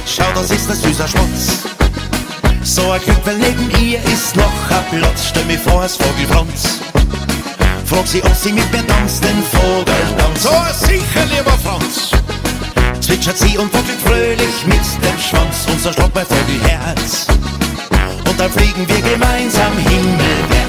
schau, das ist ein süßer Schmutz. So ein Glück, weil neben ihr ist noch ein Platz. Stell mir vor, als Vogelfranz. Frag sie, ob sie mit mir tanzt, den Vogeltanz. So sicher, lieber Franz. Zwitschert sie und wackelt fröhlich mit dem Schwanz. Und so schlagt mein Vogelherz. Und dann fliegen wir gemeinsam himmelwärts.